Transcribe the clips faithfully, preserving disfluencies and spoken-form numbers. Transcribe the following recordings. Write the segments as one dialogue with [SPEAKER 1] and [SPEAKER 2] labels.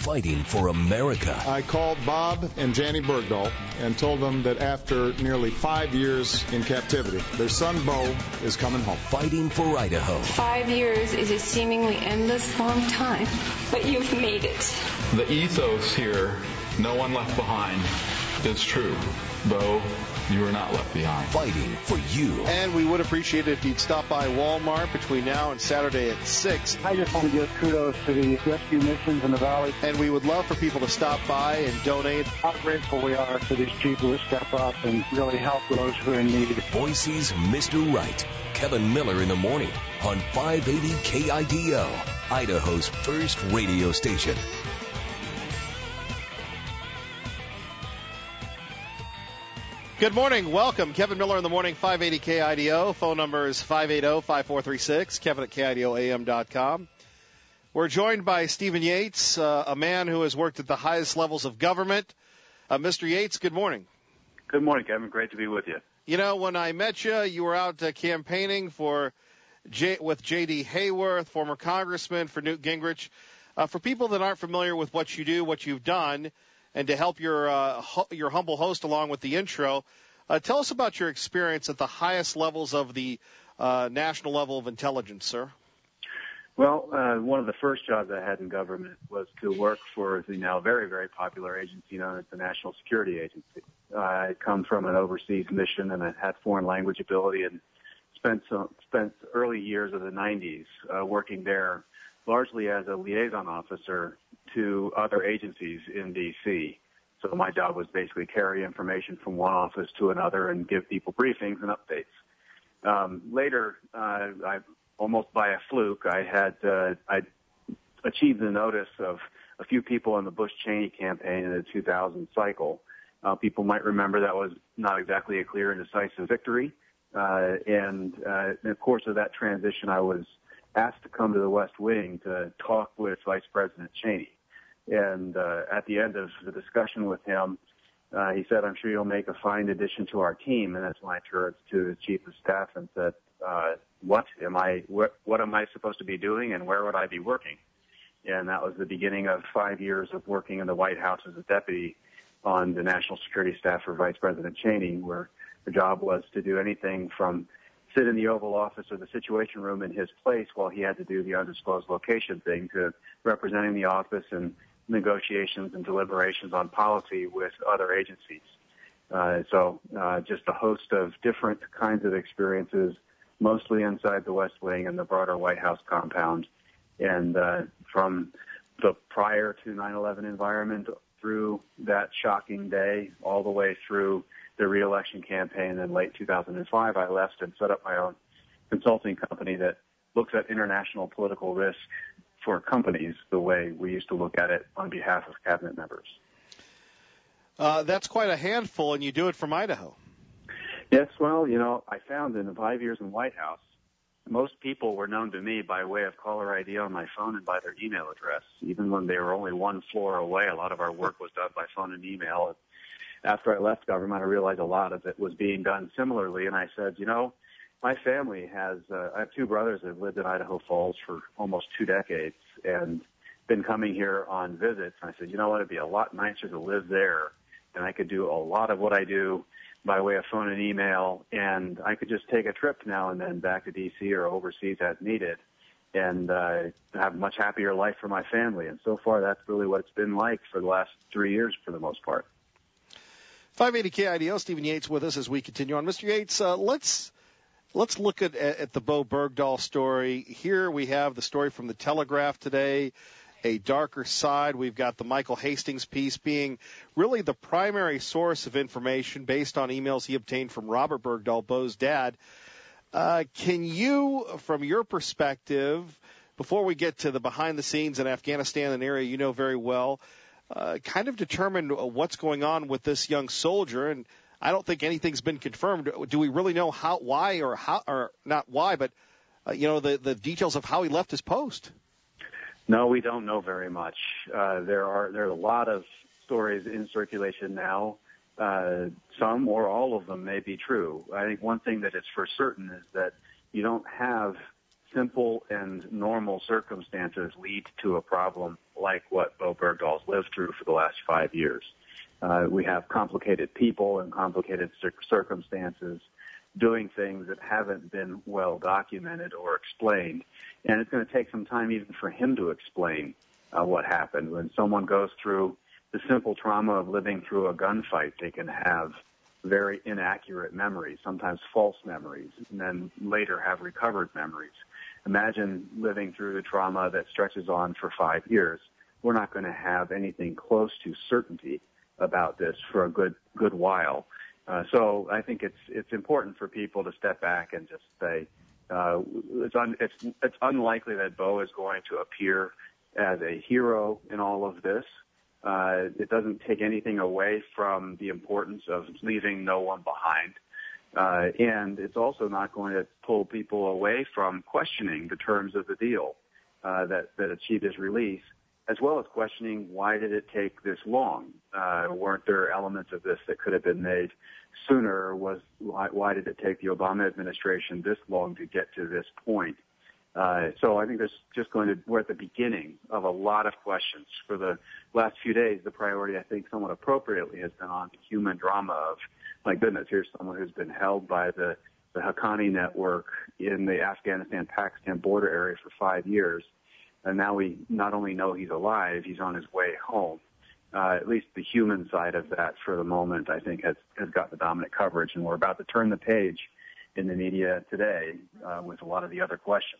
[SPEAKER 1] fighting for America.
[SPEAKER 2] I called Bob and Janny Bergdahl and told them that after nearly five years in captivity, their son Bo is coming home.
[SPEAKER 1] Fighting for Idaho.
[SPEAKER 3] Five years is a seemingly endless long time, but you've made it.
[SPEAKER 4] The ethos here, no one left behind, is true. Bo, you are not left behind.
[SPEAKER 1] Fighting for you.
[SPEAKER 5] And we would appreciate it if you'd stop by Walmart between now and Saturday at six.
[SPEAKER 6] I just want to give kudos to the rescue missions in the valley.
[SPEAKER 5] And we would love for people to stop by and donate.
[SPEAKER 6] How grateful we are to these people who step up and really help those who are in need.
[SPEAKER 1] Boise's Mister Right. Kevin Miller in the morning on five eighty K I D O, Idaho's first radio station.
[SPEAKER 5] Good morning. Welcome. Kevin Miller in the morning, five eighty K I D O. Phone number is five eight zero, five four three six, kevin at K I D O A M dot com. We're joined by Stephen Yates, uh, a man who has worked at the highest levels of government. Uh, Mister Yates, good morning.
[SPEAKER 7] Good morning, Kevin. Great to be with you.
[SPEAKER 5] You know, when I met you, you were out uh, campaigning for J- with J D. Hayworth, former congressman, for Newt Gingrich. Uh, for people that aren't familiar with what you do, what you've done, and to help your uh, hu- your humble host along with the intro, uh, tell us about your experience at the highest levels of the uh, national level of intelligence, sir.
[SPEAKER 7] Well, uh, one of the first jobs I had in government was to work for the now very, very popular agency known as the National Security Agency. Uh, I come from an overseas mission and I had foreign language ability and spent some, spent early years of the nineties uh, working there largely as a liaison officer to other agencies in D C. So my job was basically carry information from one office to another and give people briefings and updates. Um, later, uh, I almost by a fluke, I had uh, I achieved the notice of a few people in the Bush-Cheney campaign in the two thousand cycle. Uh, people might remember that was not exactly a clear and decisive victory. Uh, and uh, in the course of that transition, I was asked to come to the West Wing to talk with Vice President Cheney. And uh, at the end of the discussion with him, uh, he said, "I'm sure you'll make a fine addition to our team." And that's when I turned to the Chief of Staff and said, uh, what am I, what, what am I supposed to be doing and where would I be working? And that was the beginning of five years of working in the White House as a deputy on the national security staff for Vice President Cheney, where the job was to do anything from sit in the Oval Office or the Situation Room in his place while he had to do the undisclosed location thing, to representing the office and negotiations and deliberations on policy with other agencies. Uh, so uh, just a host of different kinds of experiences, mostly inside the West Wing and the broader White House compound. And uh, from the prior to nine eleven environment through that shocking day all the way through the re-election campaign in late two thousand five, I left and set up my own consulting company that looks at international political risk for companies the way we used to look at it on behalf of cabinet members.
[SPEAKER 5] Uh, that's quite a handful, and you do it from Idaho.
[SPEAKER 7] Yes, well, you know, I found in the five years in the White House, most people were known to me by way of caller I D on my phone and by their email address. Even when they were only one floor away, a lot of our work was done by phone and email. After I left government, I realized a lot of it was being done similarly, and I said, you know, my family has, uh, I have two brothers that have lived in Idaho Falls for almost two decades and been coming here on visits. And I said, you know what, it'd be a lot nicer to live there, and I could do a lot of what I do by way of phone and email, and I could just take a trip now and then back to D C or overseas as needed and uh, have a much happier life for my family. And so far, that's really what it's been like for the last three years for the most part.
[SPEAKER 5] five eighty K I D O, Stephen Yates with us as we continue on. Mister Yates, uh, let's let's look at, at the Bo Bergdahl story. Here we have the story from the Telegraph today, a darker side. We've got the Michael Hastings piece being really the primary source of information based on emails he obtained from Robert Bergdahl, Bo's dad. Uh, can you, from your perspective, before we get to the behind the scenes in Afghanistan, an area you know very well, uh, kind of determine what's going on with this young soldier? And I don't think anything's been confirmed. Do we really know how, why, or how, or not why, but uh, you know, the the details of how he left his post?
[SPEAKER 7] No, we don't know very much. Uh, there are there are a lot of stories in circulation now. Uh, some or all of them may be true. I think one thing that is for certain is that you don't have simple and normal circumstances lead to a problem like what Bo Bergdahl's lived through for the last five years. Uh, we have complicated people and complicated cir- circumstances doing things that haven't been well documented or explained. And it's going to take some time even for him to explain uh, what happened. When someone goes through the simple trauma of living through a gunfight, they can have very inaccurate memories, sometimes false memories, and then later have recovered memories. Imagine living through the trauma that stretches on for five years. We're not going to have anything close to certainty about this for a good good while. Uh, so I think it's it's important for people to step back and just say uh, it's, un, it's it's unlikely that Bo is going to appear as a hero in all of this. Uh, it doesn't take anything away from the importance of leaving no one behind. Uh, and it's also not going to pull people away from questioning the terms of the deal uh, that, that achieved his release, as well as questioning why did it take this long? Uh, weren't there elements of this that could have been made sooner? Was why, why did it take the Obama administration this long to get to this point? Uh, so I think there's just going to, we're at the beginning of a lot of questions. For the last few days, the priority, I think, somewhat appropriately has been on the human drama of, my goodness, here's someone who's been held by the, the Haqqani network in the Afghanistan-Pakistan border area for five years. And now we not only know he's alive, he's on his way home. Uh, at least the human side of that for the moment, I think, has, has got the dominant coverage. And we're about to turn the page in the media today uh, with a lot of the other questions.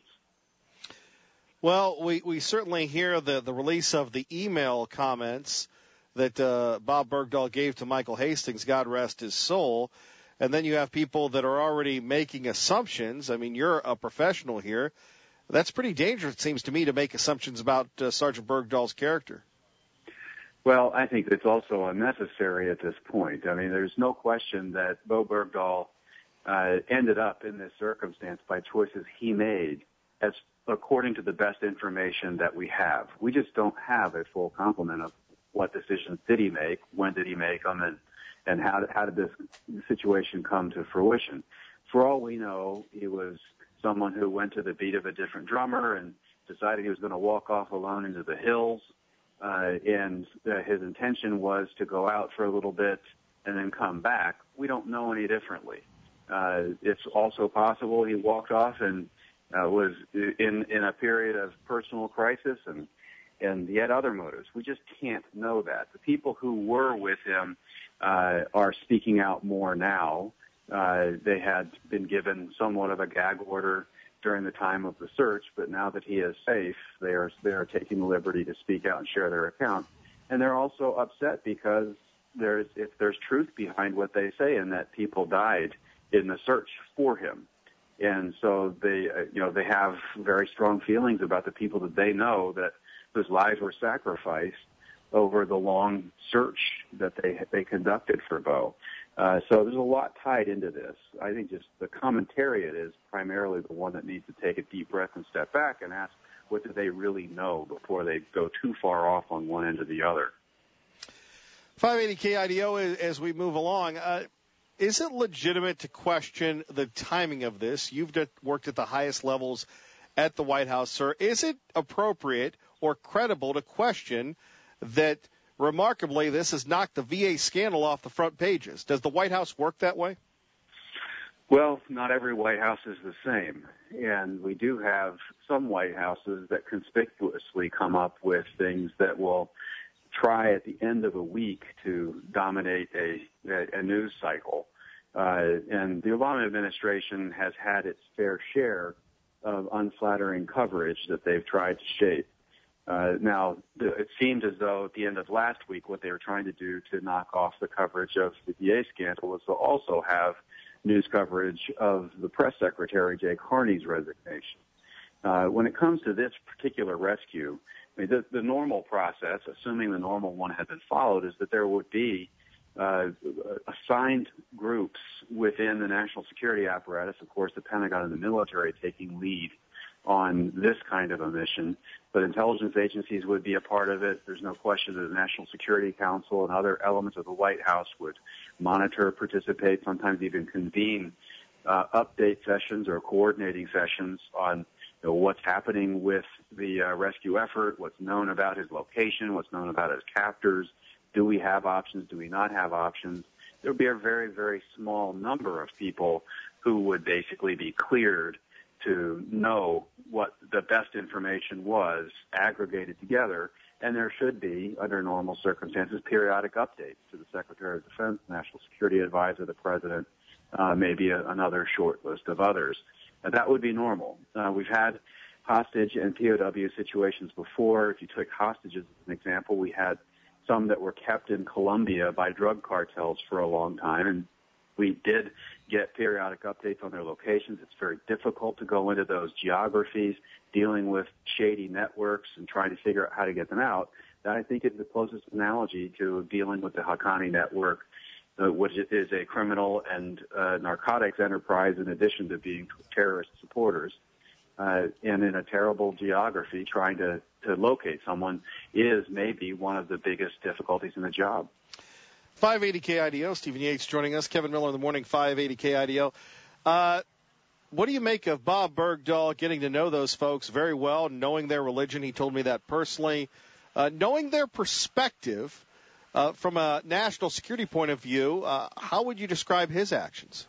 [SPEAKER 5] Well, we, we certainly hear the, the release of the email comments that uh, Bob Bergdahl gave to Michael Hastings, God rest his soul. And then you have people that are already making assumptions. I mean, you're a professional here. That's pretty dangerous, it seems to me, to make assumptions about uh, Sergeant Bergdahl's character.
[SPEAKER 7] Well, I think it's also unnecessary at this point. I mean, there's no question that Bo Bergdahl uh, ended up in this circumstance by choices he made as according to the best information that we have. We just don't have a full complement of what decisions did he make, when did he make them, and, and how, did, how did this situation come to fruition. For all we know, he was someone who went to the beat of a different drummer and decided he was going to walk off alone into the hills, uh, and uh, his intention was to go out for a little bit and then come back. We don't know any differently. Uh, it's also possible he walked off and Uh, was in, in a period of personal crisis and, and yet other motives. We just can't know that. The people who were with him uh, are speaking out more now. Uh, they had been given somewhat of a gag order during the time of the search, but now that he is safe, they are, they are taking the liberty to speak out and share their account. And they're also upset because there's, if there's truth behind what they say and that people died in the search for him. And so they, uh, you know, they have very strong feelings about the people that they know that whose lives were sacrificed over the long search that they they conducted for Bo. Uh, so there's a lot tied into this. I think just the commentariat is primarily the one that needs to take a deep breath and step back and ask, what do they really know before they go too far off on one end or the other?
[SPEAKER 5] five eighty K I D O, as we move along, uh, is it legitimate to question the timing of this? You've worked at the highest levels at the White House, sir. Is it appropriate or credible to question that, remarkably, this has knocked the V A scandal off the front pages? Does the White House work that way?
[SPEAKER 7] Well, not every White House is the same. And we do have some White Houses that conspicuously come up with things that will try at the end of a week to dominate a, a, a news cycle. Uh, and the Obama administration has had its fair share of unflattering coverage that they've tried to shape. Uh, now, the, it seemed as though at the end of last week what they were trying to do to knock off the coverage of the D A scandal was to also have news coverage of the press secretary, Jay Carney's resignation. Uh, when it comes to this particular rescue, I mean, the, the normal process, assuming the normal one had been followed, is that there would be uh, assigned groups within the national security apparatus, of course, the Pentagon and the military taking lead on this kind of a mission, but intelligence agencies would be a part of it. There's no question that the National Security Council and other elements of the White House would monitor, participate, sometimes even convene uh, update sessions or coordinating sessions on you know, what's happening with the uh, rescue effort, what's known about his location, what's known about his captors. Do we have options? Do we not have options? There would be a very, very small number of people who would basically be cleared to know what the best information was aggregated together. And there should be, under normal circumstances, periodic updates to the Secretary of Defense, National Security Advisor, the President, uh, maybe a, another short list of others. And that would be normal. Uh, we've had hostage and P O W situations before. If you took hostages as an example, we had some that were kept in Colombia by drug cartels for a long time, and we did get periodic updates on their locations. It's very difficult to go into those geographies, dealing with shady networks and trying to figure out how to get them out. That, I think, is the closest analogy to dealing with the Haqqani network, uh, which is a criminal and uh, narcotics enterprise in addition to being terrorist supporters. Uh, and in a terrible geography, trying to, to locate someone is maybe one of the biggest difficulties in the job.
[SPEAKER 5] five eighty K I D O, Stephen Yates joining us. Kevin Miller in the morning, five eighty K I D O. Uh, what do you make of Bob Bergdahl getting to know those folks very well, knowing their religion? He told me that personally. Uh, knowing their perspective uh, from a national security point of view, uh, how would you describe his actions?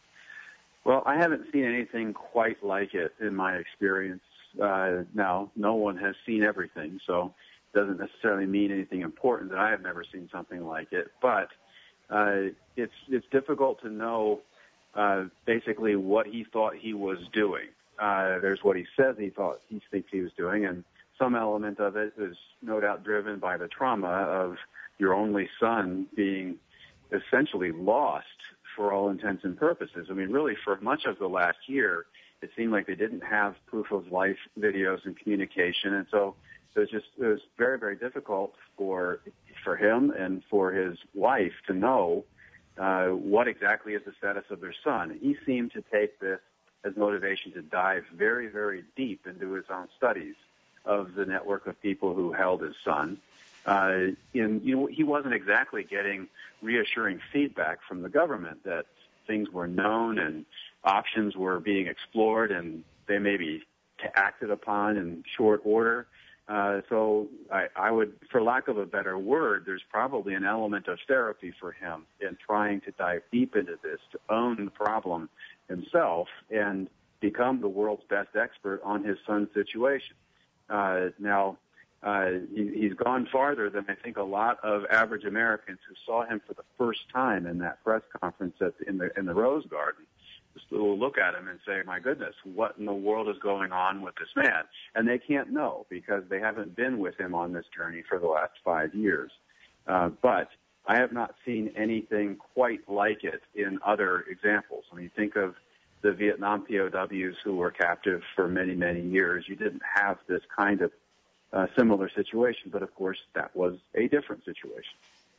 [SPEAKER 7] Well, I haven't seen anything quite like it in my experience. Uh, now, no one has seen everything, so it doesn't necessarily mean anything important that I have never seen something like it. But uh, it's it's difficult to know uh, basically what he thought he was doing. Uh, there's what he says he thought he thinks he was doing, and some element of it is no doubt driven by the trauma of your only son being essentially lost for all intents and purposes. I mean, really, for much of the last year, it seemed like they didn't have proof of life videos and communication, and so it was just it was very, very difficult for for him and for his wife to know uh, what exactly is the status of their son. He seemed to take this as motivation to dive very, very deep into his own studies of the network of people who held his son. Uh, in, you know, he wasn't exactly getting reassuring feedback from the government that things were known and options were being explored and they may be acted upon in short order. Uh, so I, I would, for lack of a better word, there's probably an element of therapy for him in trying to dive deep into this, to own the problem himself and become the world's best expert on his son's situation. Uh, now, uh, he, he's gone farther than I think a lot of average Americans who saw him for the first time in that press conference at the, in the in the Rose Garden. Just will look at him and say, "My goodness, what in the world is going on with this man?" And they can't know because they haven't been with him on this journey for the last five years. Uh, but I have not seen anything quite like it in other examples. I mean, think of the Vietnam P O Ws who were captive for many, many years. You didn't have this kind of uh, similar situation, but of course that was a different situation.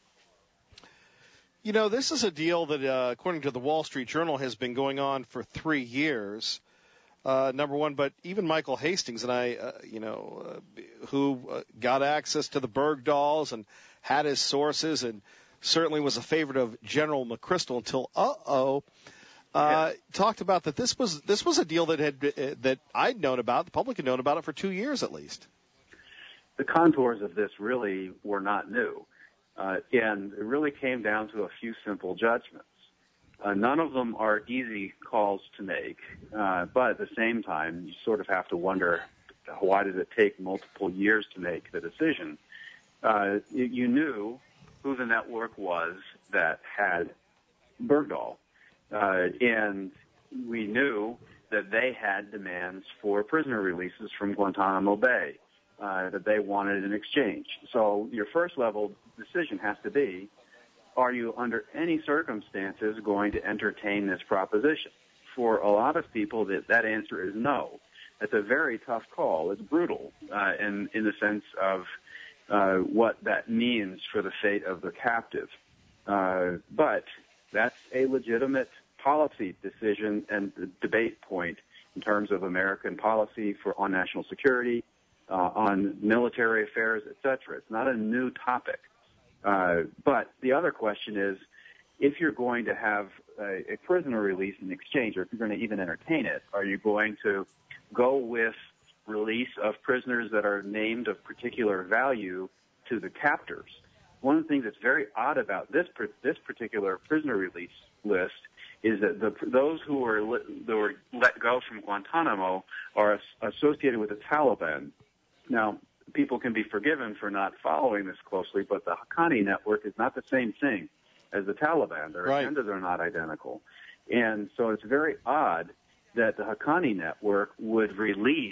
[SPEAKER 5] You know, this is a deal that, uh, according to the Wall Street Journal, has been going on for three years, uh, number one. But even Michael Hastings and I, uh, you know, uh, who uh, got access to the Bergdahls and had his sources and certainly was a favorite of General McChrystal until, uh-oh, Uh, talked about that this was this was a deal that had uh, that I'd known about, the public had known about it for two years at least.
[SPEAKER 7] The contours of this really were not new, uh, and it really came down to a few simple judgments. Uh, none of them are easy calls to make, uh, but at the same time, you sort of have to wonder, why did it take multiple years to make the decision? Uh, you, you knew who the network was that had Bergdahl. Uh, and we knew that they had demands for prisoner releases from Guantanamo Bay, uh, that they wanted in exchange. So your first level decision has to be, are you under any circumstances going to entertain this proposition? For a lot of people, that, that answer is no. It's a very tough call. It's brutal uh, in, in the sense of uh, what that means for the fate of the captive. Uh, but that's a legitimate policy decision and debate point in terms of American policy for on national security, uh, on military affairs, et cetera. It's not a new topic. Uh, but the other question is, if you're going to have a, a prisoner release in exchange, or if you're going to even entertain it, are you going to go with release of prisoners that are named of particular value to the captors. One of the things that's very odd about this this particular prisoner release list is that the, those who were, li, who were let go from Guantanamo are as, associated with the Taliban. Now, people can be forgiven for not following this closely, but the Haqqani network is not the same thing as the Taliban. Their
[SPEAKER 5] right.
[SPEAKER 7] agendas are not identical. And so it's very odd that the Haqqani network would release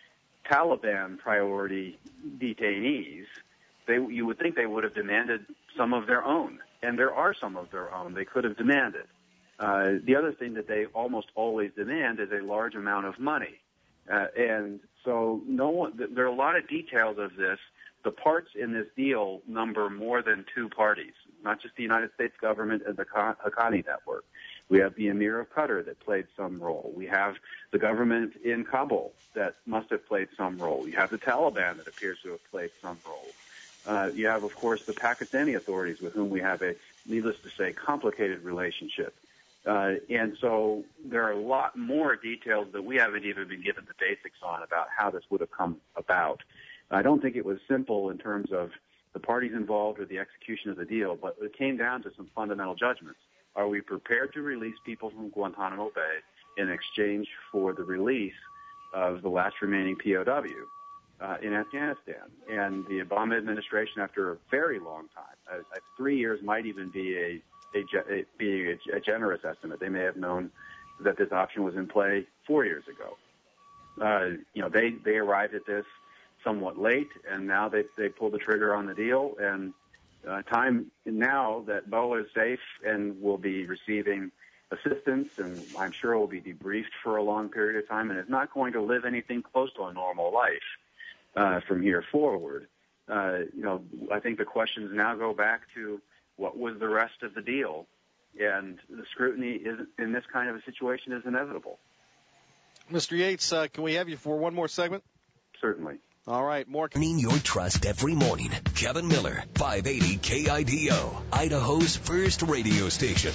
[SPEAKER 7] Taliban priority detainees. They, you would think they would have demanded some of their own, and there are some of their own they could have demanded. Uh, the other thing that they almost always demand is a large amount of money. Uh, and so no one, there are a lot of details of this. The parts in this deal number more than two parties, not just the United States government and the Haqqani network. We have the Emir of Qatar that played some role. We have the government in Kabul that must have played some role. You have the Taliban that appears to have played some role. Uh, you have, of course, the Pakistani authorities with whom we have a, needless to say, complicated relationship. Uh, and so there are a lot more details that we haven't even been given the basics on about how this would have come about. I don't think it was simple in terms of the parties involved or the execution of the deal, but it came down to some fundamental judgments. Are we prepared to release people from Guantanamo Bay in exchange for the release of the last remaining P O W uh, in Afghanistan? And the Obama administration, after a very long time, uh, uh, three years might even be a A, a, being a, a generous estimate. They may have known that this option was in play four years ago. Uh, you know, they, they arrived at this somewhat late, and now they they pulled the trigger on the deal. And uh, time now that Bo is safe and will be receiving assistance, and I'm sure will be debriefed for a long period of time, and is not going to live anything close to a normal life uh, from here forward. Uh, you know, I think the questions now go back to what was the rest of the deal, and the scrutiny is, in this kind of a situation is inevitable.
[SPEAKER 5] Mister Yates, uh, can we have you for one more segment?
[SPEAKER 7] Certainly.
[SPEAKER 5] All right, more.
[SPEAKER 1] Earning your trust every morning. Kevin Miller, five eighty K I D O, Idaho's first radio station.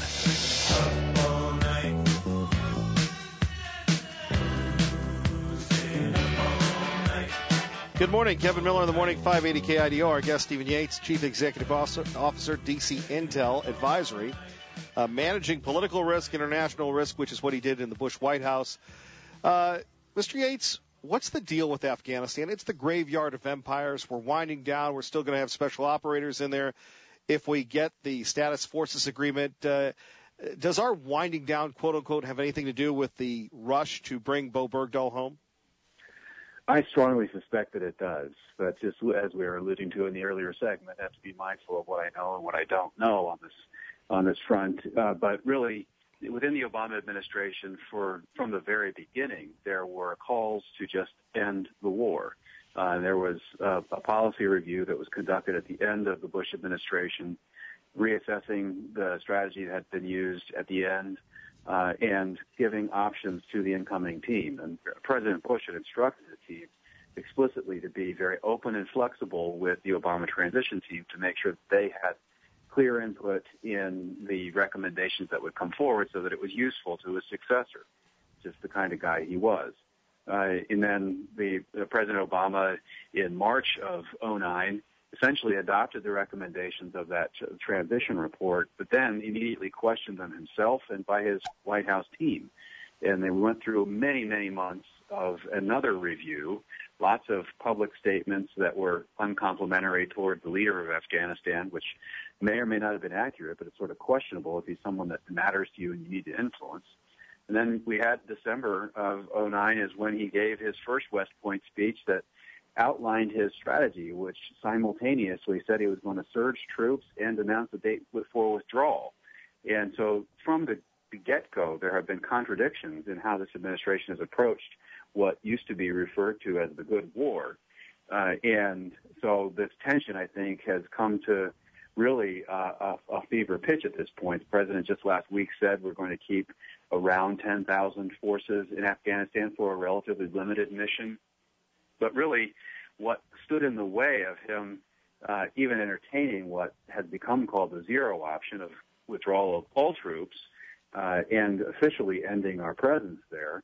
[SPEAKER 8] All night.
[SPEAKER 5] Good morning, Kevin Miller in the morning, five eighty K I D O. Our guest, Stephen Yates, Chief Executive Officer, D C Intel Advisory, uh, managing political risk, international risk, which is what he did in the Bush White House. Uh, Mister Yates, what's the deal with Afghanistan? It's the graveyard of empires. We're winding down. We're still going to have special operators in there. If we get the status forces agreement, uh, does our winding down, quote unquote, have anything to do with the rush to bring Bo Bergdahl home?
[SPEAKER 7] I strongly suspect that it does, but just as we were alluding to in the earlier segment, I have to be mindful of what I know and what I don't know on this on this front. Uh, but really, within the Obama administration, for from the very beginning, there were calls to just end the war. Uh, there was uh, a policy review that was conducted at the end of the Bush administration, reassessing the strategy that had been used at the end. Uh, and giving options to the incoming team. And President Bush had instructed the team explicitly to be very open and flexible with the Obama transition team to make sure that they had clear input in the recommendations that would come forward so that it was useful to his successor, just the kind of guy he was. Uh, and then the, the President Obama in March of oh nine essentially adopted the recommendations of that transition report, but then immediately questioned them himself and by his White House team. And they went through many, many months of another review, lots of public statements that were uncomplimentary toward the leader of Afghanistan, which may or may not have been accurate, but it's sort of questionable if he's someone that matters to you and you need to influence. And then we had December of oh nine is when he gave his first West Point speech that outlined his strategy, which simultaneously said he was going to surge troops and announce a date for withdrawal. And so from the, the get-go, there have been contradictions in how this administration has approached what used to be referred to as the good war. Uh, and so this tension, I think, has come to really uh, a, a fever pitch at this point. The president just last week said we're going to keep around ten thousand forces in Afghanistan for a relatively limited mission. But really, what stood in the way of him uh, even entertaining what has become called the zero option of withdrawal of all troops uh, and officially ending our presence there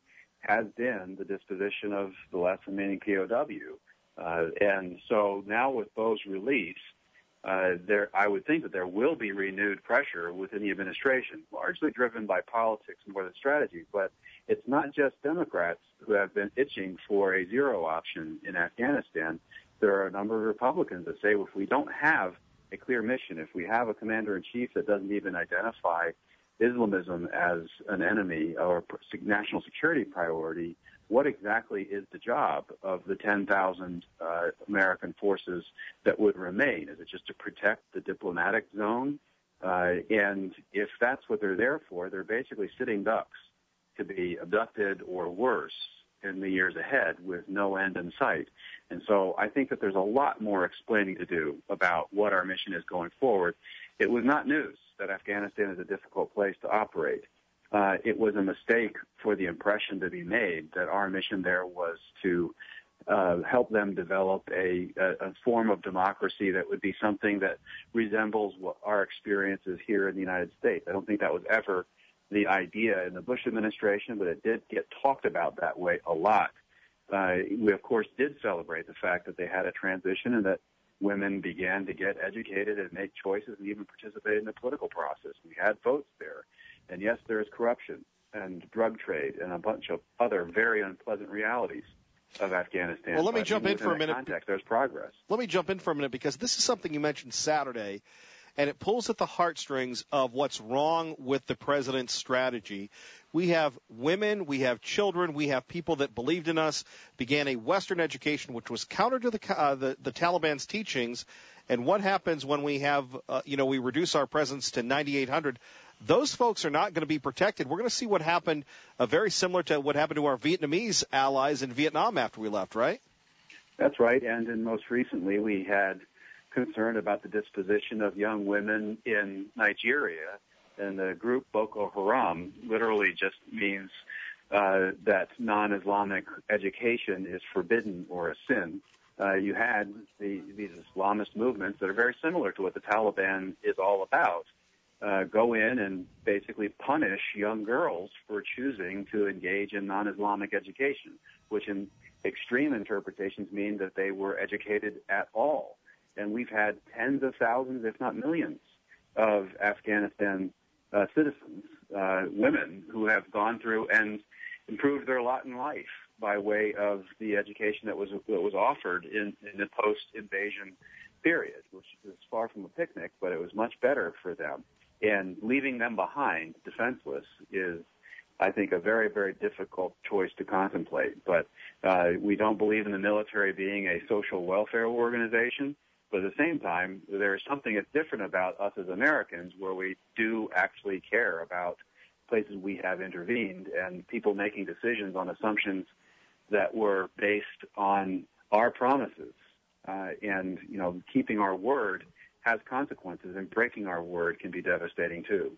[SPEAKER 7] has been the disposition of the last remaining P O W. Uh, and so now with Bo's release, uh, there, I would think that there will be renewed pressure within the administration, largely driven by politics more than strategy. But it's not just Democrats who have been itching for a zero option in Afghanistan. There are a number of Republicans that say if we don't have a clear mission, if we have a commander-in-chief that doesn't even identify Islamism as an enemy or a national security priority, what exactly is the job of the ten thousand uh, American forces that would remain? Is it just to protect the diplomatic zone? Uh, and if that's what they're there for, they're basically sitting ducks to be abducted or worse in the years ahead with no end in sight. And so I think that there's a lot more explaining to do about what our mission is going forward. It was not news that Afghanistan is a difficult place to operate. Uh, it was a mistake for the impression to be made that our mission there was to uh, help them develop a, a, a form of democracy that would be something that resembles what our experience is here in the United States. I don't think that was ever the idea in the Bush administration, but it did get talked about that way a lot. Uh, we, of course, did celebrate the fact that they had a transition and that women began to get educated and make choices and even participate in the political process. We had votes there. And yes, there is corruption and drug trade and a bunch of other very unpleasant realities of Afghanistan.
[SPEAKER 5] Well, let me
[SPEAKER 7] but
[SPEAKER 5] jump in for a minute.
[SPEAKER 7] Context, there's progress.
[SPEAKER 5] Let me jump in for a minute because this is something you mentioned Saturday, and it pulls at the heartstrings of what's wrong with the president's strategy. We have women, we have children, we have people that believed in us, began a Western education which was counter to the uh, the, the Taliban's teachings. And what happens when we have, uh, you know, we reduce our presence to ninety-eight hundred? Those folks are not going to be protected. We're going to see what happened, uh, very similar to what happened to our Vietnamese allies in Vietnam after we left, right?
[SPEAKER 7] That's right. And then most recently we had concern about the disposition of young women in Nigeria. And the group Boko Haram literally just means uh, that non-Islamic education is forbidden or a sin. Uh, you had the, these Islamist movements that are very similar to what the Taliban is all about. Uh, go in and basically punish young girls for choosing to engage in non-Islamic education, which in extreme interpretations mean that they were educated at all. And we've had tens of thousands, if not millions, of Afghanistan uh, citizens, uh, women, who have gone through and improved their lot in life by way of the education that was that was offered in, in the post-invasion period, which was far from a picnic, but it was much better for them. And leaving them behind, defenseless, is, I think, a very, very difficult choice to contemplate. But uh, we don't believe in the military being a social welfare organization. But at the same time, there is something that's different about us as Americans where we do actually care about places we have intervened and people making decisions on assumptions that were based on our promises. Uh, and, you know, keeping our word has consequences, and breaking our word can be devastating too.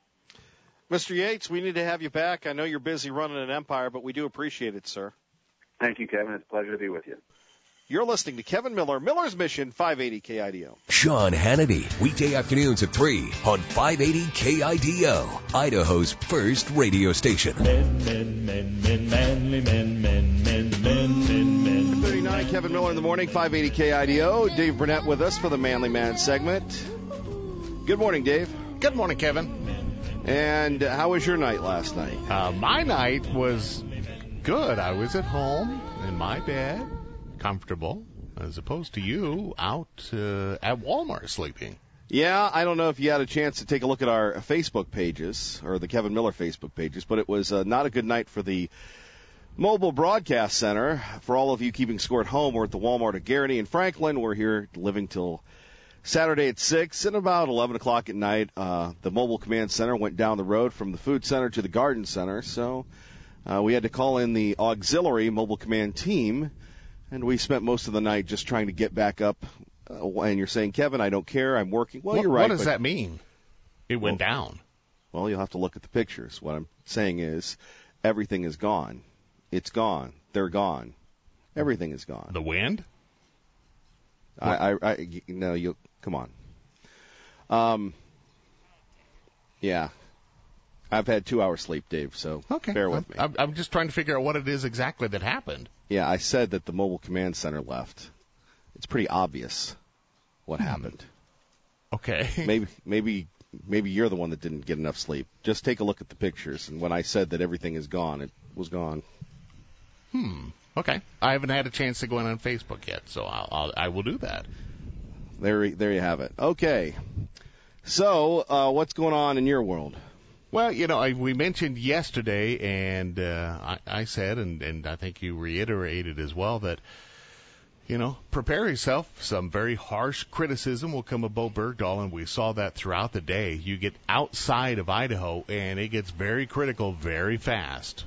[SPEAKER 5] Mister Yates, we need to have you back. I know you're busy running an empire, but we do appreciate it, sir.
[SPEAKER 7] Thank you, Kevin. It's a pleasure to be with you.
[SPEAKER 5] You're listening to Kevin Miller, Miller's Mission, five eighty K I D O.
[SPEAKER 1] Sean Hannity, weekday afternoons at three on five eighty K I D O, Idaho's first radio station.
[SPEAKER 8] Men, men, men, men, manly men, men, men, men, men, men.
[SPEAKER 5] thirty-nine, Kevin Miller in the morning, five eighty K I D O. Dave Burnett with us for the Manly Man segment. Good morning, Dave.
[SPEAKER 9] Good morning, Kevin.
[SPEAKER 5] And how was your night last night?
[SPEAKER 9] Uh, my night was good. I was at home in my bed, comfortable, as opposed to you out uh, at Walmart sleeping.
[SPEAKER 5] Yeah, I don't know if you had a chance to take a look at our Facebook pages, or the Kevin Miller Facebook pages, but it was uh, not a good night for the Mobile Broadcast Center. For all of you keeping score at home, we're at the Walmart at Garrity and Franklin. We're here living till Saturday at six, and about eleven o'clock at night, uh, the Mobile Command Center went down the road from the Food Center to the Garden Center, so uh, we had to call in the auxiliary Mobile Command team, and we spent most of the night just trying to get back up. Uh, and you're saying, Kevin, I don't care, I'm working. Well,
[SPEAKER 9] what,
[SPEAKER 5] you're right.
[SPEAKER 9] What does
[SPEAKER 5] but,
[SPEAKER 9] that mean? It went
[SPEAKER 5] well,
[SPEAKER 9] down.
[SPEAKER 5] Well, you'll have to look at the pictures. What I'm saying is everything is gone. It's gone. They're gone. Everything is gone.
[SPEAKER 9] The wind?
[SPEAKER 5] I, I, I, no, you come on. Um, yeah. I've had two hours sleep, Dave, so
[SPEAKER 9] okay.
[SPEAKER 5] bear with
[SPEAKER 9] I'm,
[SPEAKER 5] me.
[SPEAKER 9] I'm just trying to figure out what it is exactly that happened.
[SPEAKER 5] Yeah, I said that the mobile command center left. It's pretty obvious what
[SPEAKER 9] hmm.
[SPEAKER 5] happened.
[SPEAKER 9] Okay.
[SPEAKER 5] maybe maybe maybe you're the one that didn't get enough sleep. Just take a look at the pictures, and when I said that everything is gone, it was gone.
[SPEAKER 9] Hmm. Okay. I haven't had a chance to go in on Facebook yet, so I'll, I'll I will do that.
[SPEAKER 5] There, there you have it. Okay. So, uh, what's going on in your world?
[SPEAKER 9] Well, you know, I, we mentioned yesterday, and uh, I, I said, and, and I think you reiterated as well, that, you know, prepare yourself. Some very harsh criticism will come of Bo Bergdahl, and we saw that throughout the day. You get outside of Idaho, and it gets very critical very fast.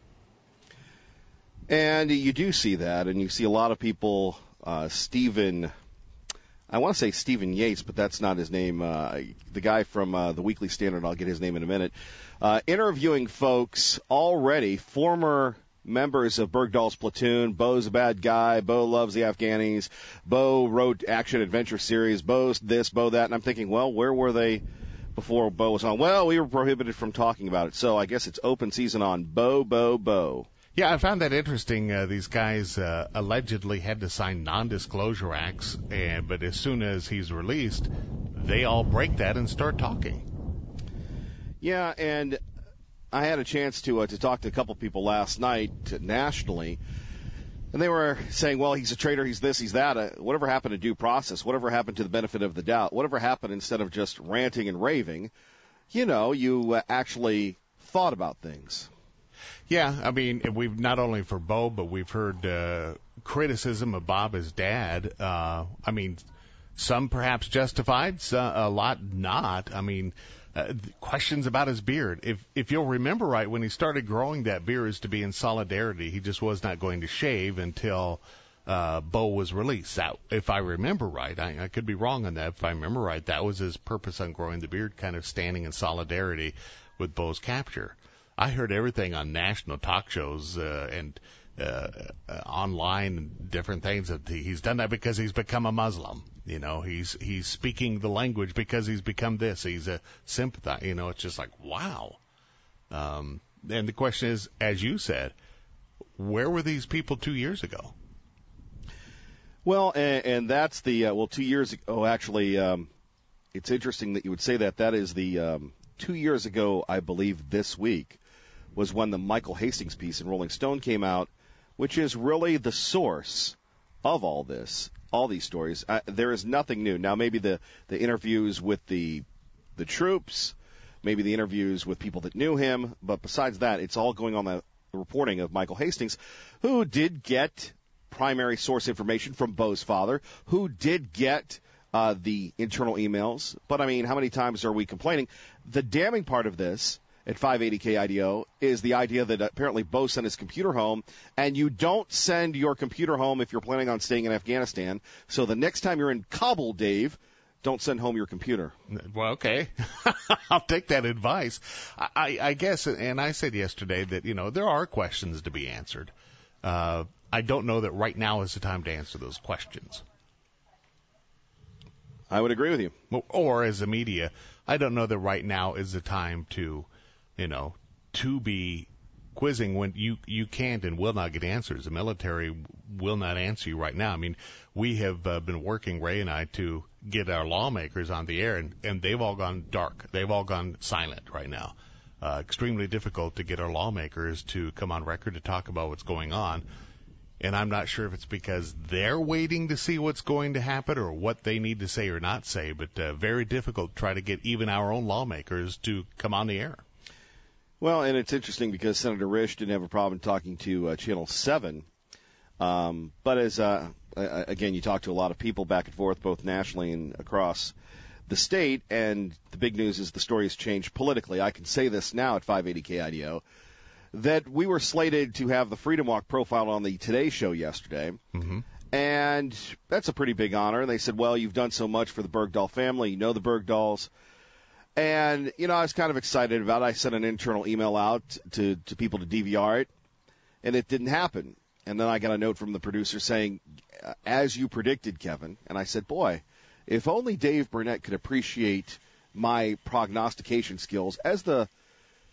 [SPEAKER 5] And you do see that, and you see a lot of people, uh, Stephen... I want to say Stephen Yates, but that's not his name. Uh, the guy from uh, the Weekly Standard, I'll get his name in a minute, uh, interviewing folks already, former members of Bergdahl's platoon. Bo's a bad guy. Bo loves the Afghanis. Bo wrote action-adventure series. Bo's this, Bo that. And I'm thinking, well, where were they before Bo was on? Well, we were prohibited from talking about it. So I guess it's open season on Bo, Bo, Bo.
[SPEAKER 9] Yeah, I found that interesting. Uh, these guys uh, allegedly had to sign non-disclosure acts, and but as soon as he's released, they all break that and start talking.
[SPEAKER 5] Yeah, and I had a chance to uh, to talk to a couple people last night uh, nationally, and they were saying, well, he's a traitor, he's this, he's that. Uh, whatever happened to due process? Whatever happened to the benefit of the doubt? Whatever happened instead of just ranting and raving? You know, you uh, actually thought about things.
[SPEAKER 9] Yeah, I mean, we've not only for Bo, but we've heard uh, criticism of Bob as dad. Uh, I mean, some perhaps justified, some, a lot not. I mean, uh, questions about his beard. If if you'll remember right, when he started growing that beard, is to be in solidarity. He just was not going to shave until uh, Bo was released. That, if I remember right, I, I could be wrong on that. If I remember right, that was his purpose on growing the beard, kind of standing in solidarity with Bo's capture. I heard everything on national talk shows uh, and uh, uh, online and different things. That he's done that because he's become a Muslim. You know, he's he's speaking the language because he's become this. He's a sympathizer. You know, it's just like, wow. Um, and the question is, as you said, where were these people two years ago?
[SPEAKER 5] Well, and, and that's the, uh, well, two years ago, oh, actually, um, it's interesting that you would say that. That is the, um, two years ago, I believe this week, was when the Michael Hastings piece in Rolling Stone came out, which is really the source of all this, all these stories. Uh, there is nothing new. Now, maybe the, the interviews with the the troops, maybe the interviews with people that knew him, but besides that, it's all going on the reporting of Michael Hastings, who did get primary source information from Bo's father, who did get uh, the internal emails. But, I mean, how many times are we complaining? The damning part of this at five eighty K I D O is the idea that apparently Bo sent his computer home, and you don't send your computer home if you're planning on staying in Afghanistan. So the next time you're in Kabul, Dave, don't send home your computer.
[SPEAKER 9] Well, okay. I'll take that advice. I, I, I guess, and I said yesterday that, you know, there are questions to be answered. Uh, I don't know that right now is the time to answer those questions.
[SPEAKER 5] I would agree with you.
[SPEAKER 9] Or as a media, I don't know that right now is the time to, you know, to be quizzing when you, you can't and will not get answers. The military will not answer you right now. I mean, we have uh, been working, Ray and I, to get our lawmakers on the air, and, and they've all gone dark. They've all gone silent right now. Uh, extremely difficult to get our lawmakers to come on record to talk about what's going on. And I'm not sure if it's because they're waiting to see what's going to happen or what they need to say or not say, but uh, very difficult to try to get even our own lawmakers to come on the air.
[SPEAKER 5] Well, and it's interesting because Senator Risch didn't have a problem talking to uh, Channel seven. Um, but as, uh, again, you talk to a lot of people back and forth, both nationally and across the state, and the big news is the story has changed politically. I can say this now at five eighty K I D O, that we were slated to have the Freedom Walk profiled on the Today Show yesterday.
[SPEAKER 9] Mm-hmm.
[SPEAKER 5] And that's a pretty big honor. And they said, well, you've done so much for the Bergdahl family. You know the Bergdahls. And, you know, I was kind of excited about it. I sent an internal email out to, to people to D V R it, and it didn't happen. And then I got a note from the producer saying, as you predicted, Kevin. And I said, boy, if only Dave Burnett could appreciate my prognostication skills as the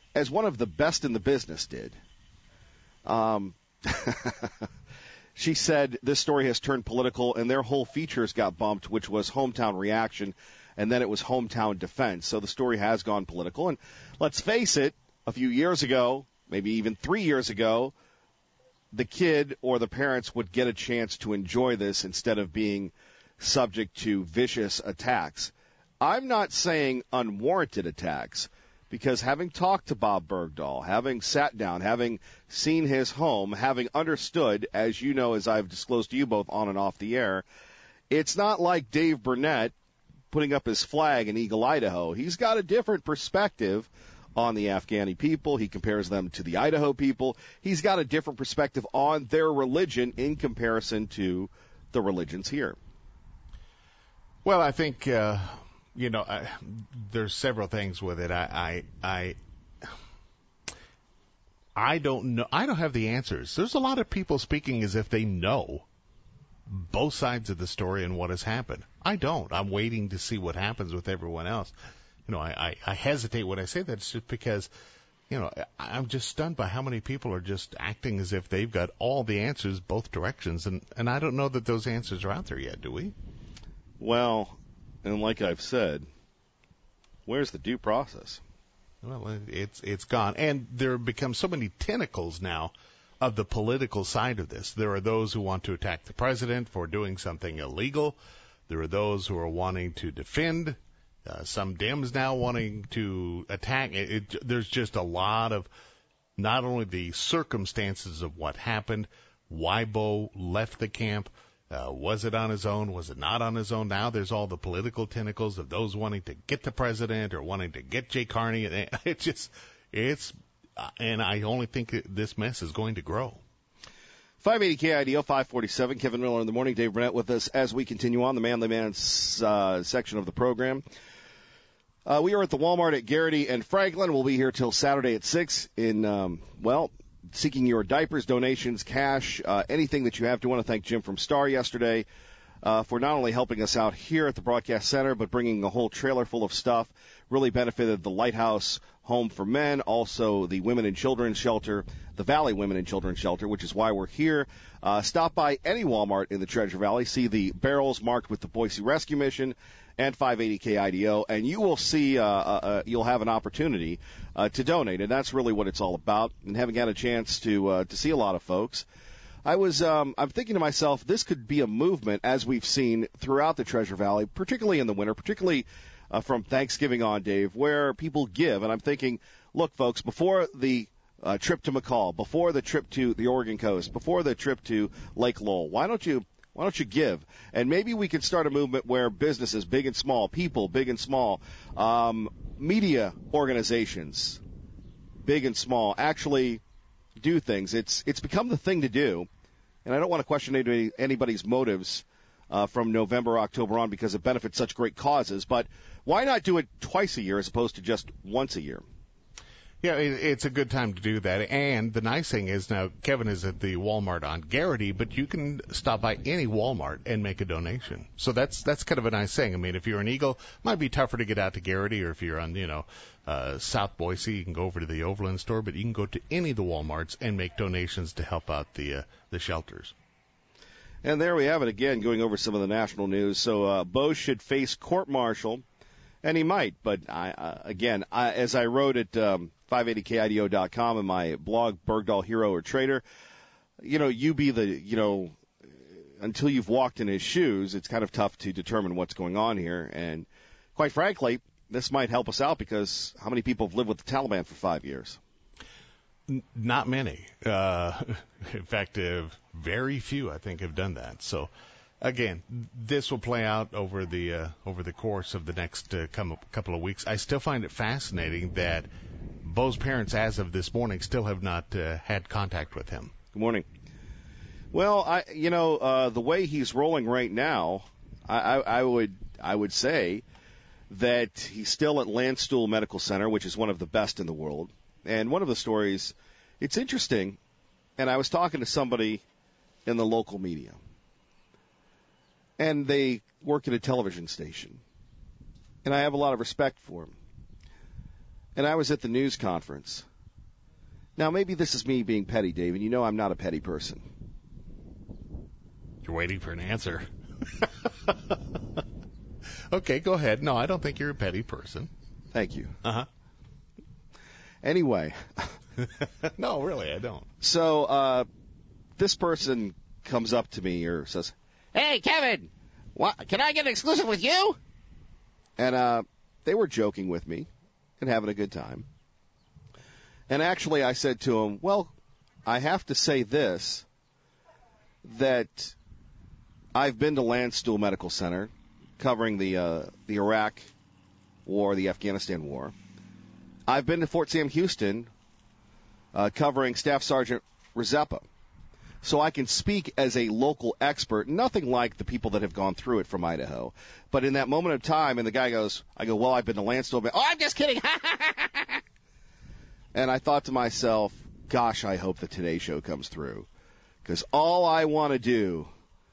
[SPEAKER 5] as one of the best in the business did. Um, she said this story has turned political, and their whole features got bumped, which was hometown reaction, and then it was hometown defense. So the story has gone political. And let's face it, a few years ago, maybe even three years ago, the kid or the parents would get a chance to enjoy this instead of being subject to vicious attacks. I'm not saying unwarranted attacks, because having talked to Bob Bergdahl, having sat down, having seen his home, having understood, as you know, as I've disclosed to you both on and off the air, it's not like Dave Burnett putting up his flag in Eagle, Idaho. He's got a different perspective on the Afghani people. He compares them to the Idaho people. He's got a different perspective on their religion in comparison to the religions here.
[SPEAKER 9] Well, I think... Uh... You know, I, there's several things with it. I, I, I, I don't know. I don't have the answers. There's a lot of people speaking as if they know both sides of the story and what has happened. I don't. I'm waiting to see what happens with everyone else. You know, I, I, I hesitate when I say that. It's just because, you know, I'm just stunned by how many people are just acting as if they've got all the answers both directions. And, and I don't know that those answers are out there yet, do we?
[SPEAKER 5] Well... And like I've said, where's the due process?
[SPEAKER 9] Well, it's it's gone. And there have become so many tentacles now of the political side of this. There are those who want to attack the president for doing something illegal. There are those who are wanting to defend. Uh, some Dems now wanting to attack. It, it, there's just a lot of not only the circumstances of what happened, why Bo left the camp, Uh, was it on his own? Was it not on his own? Now there's all the political tentacles of those wanting to get the president or wanting to get Jay Carney. It's just, it's, uh, and I only think this mess is going to grow.
[SPEAKER 5] five eighty K I D O, five forty-seven. Kevin Miller in the morning. Dave Burnett with us as we continue on the Manly Man's uh, section of the program. Uh, we are at the Walmart at Garrity and Franklin. We'll be here till Saturday at six in, um, well, seeking your diapers, donations, cash, uh, anything that you have. Do want to thank Jim from Star yesterday uh, for not only helping us out here at the broadcast center, but bringing a whole trailer full of stuff. Really benefited the Lighthouse Home for Men, also the Women and Children's Shelter, the Valley Women and Children's Shelter, which is why we're here. Uh, stop by any Walmart in the Treasure Valley, see the barrels marked with the Boise Rescue Mission and five eighty K I D O, and you will see, uh, uh, you'll have an opportunity uh, to donate, and that's really what it's all about. And having had a chance to uh, to see a lot of folks, I was, um, I'm thinking to myself, this could be a movement as we've seen throughout the Treasure Valley, particularly in the winter, particularly uh, from Thanksgiving on, Dave, where people give. And I'm thinking, look, folks, before the uh, trip to McCall, before the trip to the Oregon coast, before the trip to Lake Lowell, why don't you Why don't you give? And maybe we can start a movement where businesses, big and small, people, big and small, um, media organizations, big and small, actually do things. It's it's become the thing to do, and I don't want to question anybody, anybody's motives uh, from November, October on, because it benefits such great causes. But why not do it twice a year as opposed to just once a year?
[SPEAKER 9] Yeah, it's a good time to do that. And the nice thing is now Kevin is at the Walmart on Garrity, but you can stop by any Walmart and make a donation. So that's that's kind of a nice thing. I mean, if you're in Eagle, it might be tougher to get out to Garrity, or if you're on, you know, uh, South Boise, you can go over to the Overland store, but you can go to any of the Walmarts and make donations to help out the uh, the shelters.
[SPEAKER 5] And there we have it again, going over some of the national news. So uh, Bo should face court-martial, and he might. But, I, uh, again, I, as I wrote at um, five eighty K I D O dot com in my blog, Bergdahl Hero or Traitor, you know, you be the, you know, until you've walked in his shoes, it's kind of tough to determine what's going on here. And quite frankly, this might help us out, because how many people have lived with the Taliban for five years?
[SPEAKER 9] Not many. Uh, in fact, uh, very few, I think, have done that. So, again, this will play out over the uh, over the course of the next uh, couple of weeks. I still find it fascinating that Bo's parents, as of this morning, still have not uh, had contact with him.
[SPEAKER 5] Good morning. Well, I, you know, uh, the way he's rolling right now, I, I, I would I would say that he's still at Landstuhl Medical Center, which is one of the best in the world. And one of the stories, it's interesting, and I was talking to somebody in the local media, and they work at a television station, and I have a lot of respect for him. and I was at the news conference. Now, maybe this is me being petty, Dave, and you know I'm not a petty person.
[SPEAKER 9] You're waiting for an answer. Okay, go ahead. No, I don't think you're a petty person.
[SPEAKER 5] Thank you.
[SPEAKER 9] Uh-huh.
[SPEAKER 5] Anyway.
[SPEAKER 9] No, really, I don't.
[SPEAKER 5] So uh, this person comes up to me or says, "Hey, Kevin, what, can I get an exclusive with you?" And uh, they were joking with me and having a good time. And actually I said to him, well, I have to say this, that I've been to Landstuhl Medical Center covering the uh, the Iraq War, the Afghanistan War. I've been to Fort Sam Houston uh, covering Staff Sergeant Rzepa. So I can speak as a local expert, nothing like the people that have gone through it from Idaho. But in that moment of time, and the guy goes, I go, well, I've been to Landstuhl. Oh, I'm just kidding. And I thought to myself, gosh, I hope the Today Show comes through. Because all I want to do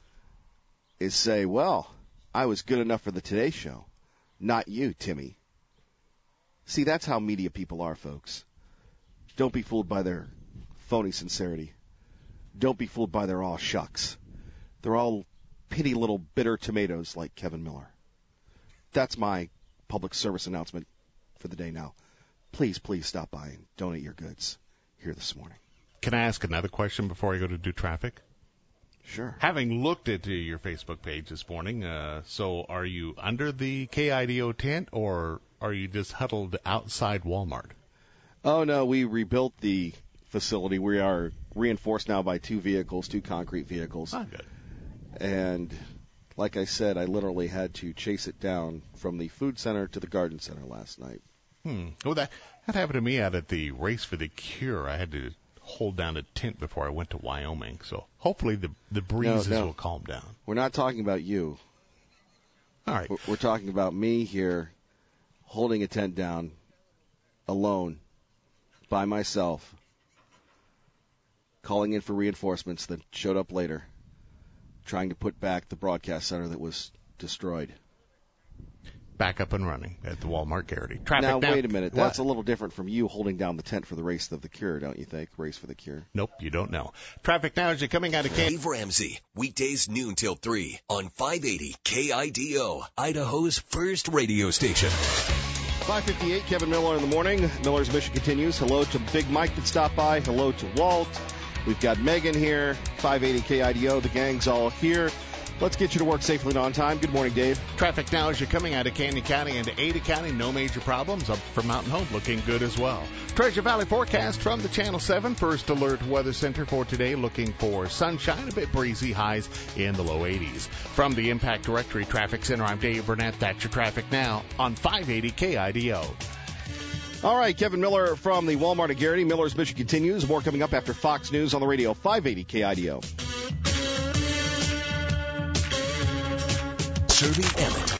[SPEAKER 5] is say, well, I was good enough for the Today Show. Not you, Timmy. See, that's how media people are, folks. Don't be fooled by their phony sincerity. Don't be fooled by their aw shucks. They're all pitty little bitter tomatoes like Kevin Miller. That's my public service announcement for the day now. Please, please stop by and donate your goods here this morning.
[SPEAKER 9] Can I ask another question before I go to do traffic?
[SPEAKER 5] Sure.
[SPEAKER 9] Having looked at your Facebook page this morning, uh, so are you under the K I D O tent or are you just huddled outside Walmart?
[SPEAKER 5] Oh, no, we rebuilt the facility. We are reinforced now by two vehicles, two concrete vehicles.
[SPEAKER 9] Oh, good.
[SPEAKER 5] And like I said, I literally had to chase it down from the food center to the garden center last night.
[SPEAKER 9] Hmm. Well, that, that happened to me out at the Race for the Cure. I had to hold down a tent before I went to Wyoming. So hopefully the the breezes
[SPEAKER 5] no, no.
[SPEAKER 9] will calm down.
[SPEAKER 5] We're not talking about you.
[SPEAKER 9] All right.
[SPEAKER 5] We're, we're talking about me here holding a tent down alone by myself, calling in for reinforcements that showed up later, trying to put back the broadcast center that was destroyed.
[SPEAKER 9] Back up and running at the Walmart Garrity. Traffic
[SPEAKER 5] now,
[SPEAKER 9] now,
[SPEAKER 5] wait a minute.
[SPEAKER 9] What?
[SPEAKER 5] That's a little different from you holding down the tent for the Race of the Cure, don't you think? Race for the Cure.
[SPEAKER 9] Nope, you don't know. Traffic now as you're coming out of Kansas.
[SPEAKER 1] Dave Ramsey, weekdays noon till three on five eighty K I D O, Idaho's first radio station.
[SPEAKER 5] five fifty-eight, Kevin Miller in the morning. Miller's Mission continues. Hello to Big Mike that stopped by. Hello to Walt. We've got Megan here. five eighty K I D O. The gang's all here. Let's get you to work safely and on time. Good morning, Dave.
[SPEAKER 9] Traffic now as you're coming out of Canyon County into Ada County. No major problems. Up for Mountain Home, looking good as well. Treasure Valley forecast from the Channel seven First Alert Weather Center for today. Looking for sunshine, a bit breezy, highs in the low eighties. From the Impact Directory Traffic Center, I'm Dave Burnett. That's your traffic now on five eighty K I D O.
[SPEAKER 5] All right, Kevin Miller from the Walmart at Garrity. Miller's Mission continues. More coming up after Fox News on the radio. five eighty K I D O.
[SPEAKER 1] Serving Emmett.